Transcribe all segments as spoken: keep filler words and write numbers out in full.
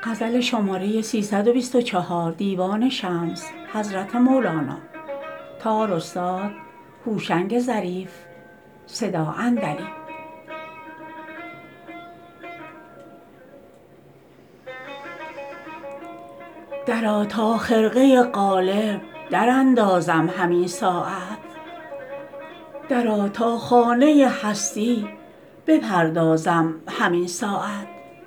غزل شماره سیصد و بیست و چهار دیوان شمس حضرت مولانا تار استاد هوشنگ ظریف صدا اندری. درآ تا خرقه قالب دراندازم همین ساعت، درآ تا خانه هستی بپردازم همین ساعت.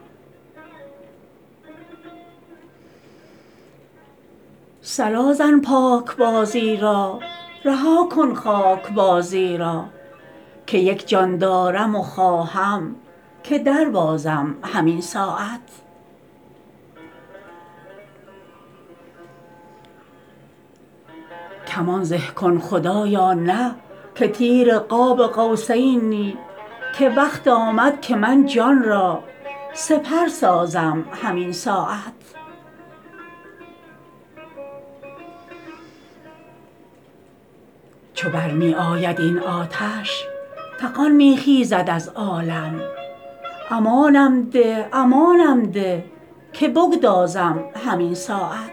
صلا زن پاکبازی را رها کن خاکبازی را، که یک جان دارم و خواهم که دربازم همین ساعت. کمان زه کن خدایا نه که تیر قاب قوسینی، که وقت آمد که من جان را سپر سازم همین ساعت. چو بر می آید این آتش فغان می خیزد از عالم، امانم ده امانم ده که بگدازم همین ساعت.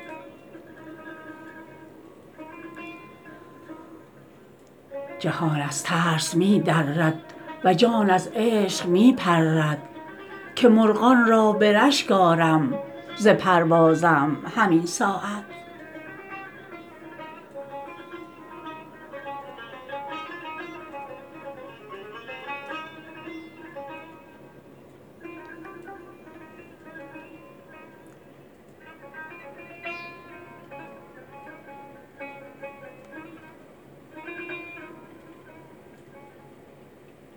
جهان از ترس می درد و جان از عشق می پرد، که مرغان را به رشک آرم ز پروازم همین ساعت.